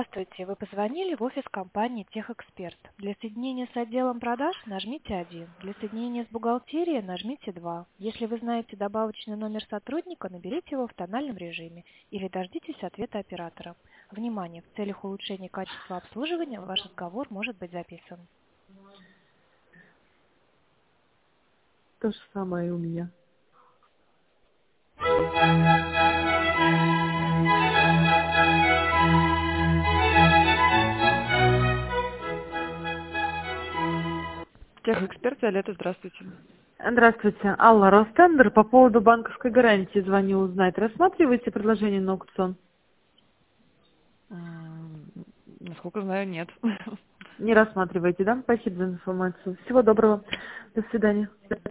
Здравствуйте, вы позвонили в офис компании «Техэксперт». Для соединения с отделом продаж нажмите 1, для соединения с бухгалтерией нажмите 2. Если вы знаете добавочный номер сотрудника, наберите его в тональном режиме или дождитесь ответа оператора. Внимание! В целях улучшения качества обслуживания ваш разговор может быть записан. То же самое и у меня. Техэксперт Виолетта, здравствуйте. Здравствуйте. Алла, Ростендер. По поводу банковской гарантии звоню узнать. Рассматриваете предложение на аукцион? Насколько знаю, нет. Не рассматриваете, да? Спасибо за информацию. Всего доброго. До свидания.